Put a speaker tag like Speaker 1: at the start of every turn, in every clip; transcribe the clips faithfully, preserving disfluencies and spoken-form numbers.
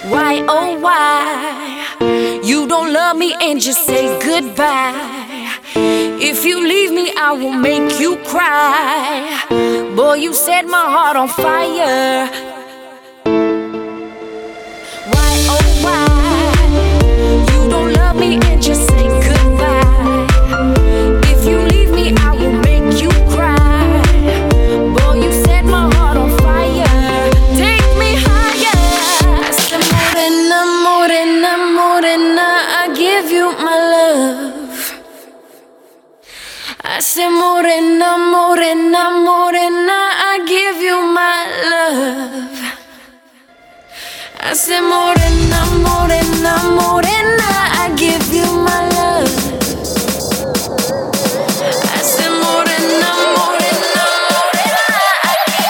Speaker 1: Why, oh why, you don't love me and just say goodbye. If you leave me, I will make you cry. Boy, you set my heart on fire. Why, oh why, you don't love me and just say goodbye. If you leave me, I will make you cry. Boy, you set my heart on fire. Take me higher. Hasta morena, morena, morena, I give you my love. I say morena, morena, morena, I give you my love. I say morena, morena, morena, I give you my love. I say morena, morena, morena, I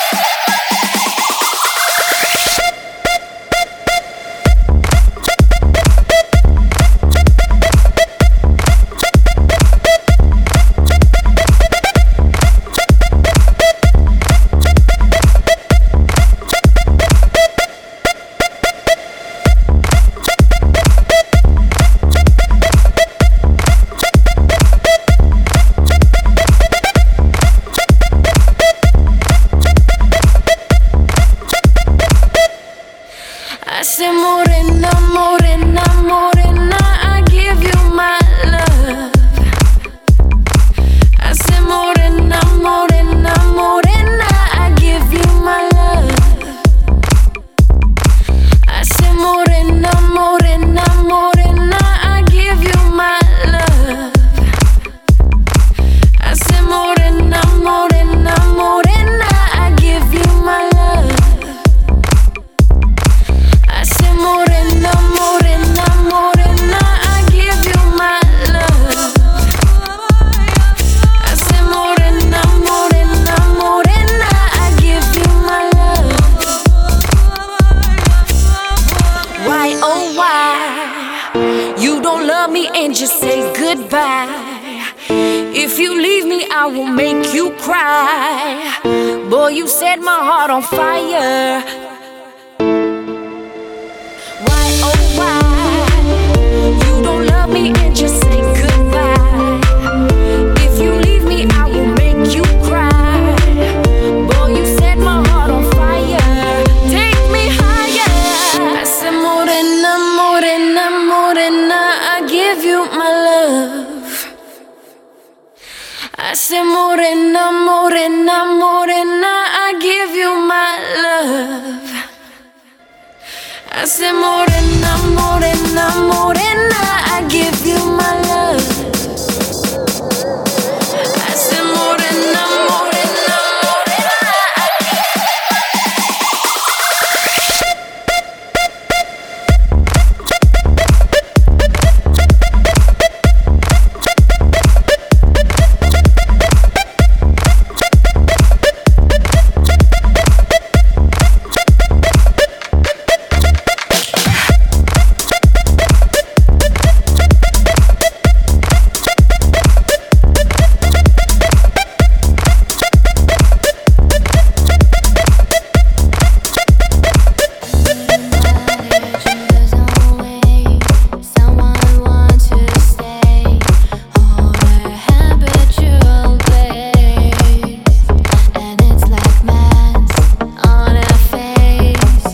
Speaker 1: I say morena, morena, morena, I give you my love. I say morena, morena, morena, I give you my love. I say morena, morena, morena, I give you my love. I say morena, morena, morena, I give you my love. I say morena, morena, morena, I give you my love. I say morena, morena, morena, I give you my love. Why, oh why, you don't love me and just say goodbye. If you leave me, I will make you cry. Boy, you set my heart on fire. Why, oh why, you don't love me and just say goodbye. If you leave me, I will make you cry. Boy, you set my heart on fire. Take me higher. I say morena, morena, morena, I give you my love. I say morena, morena, morena, I give you my love. I say morena, morena, morena, I give you my love.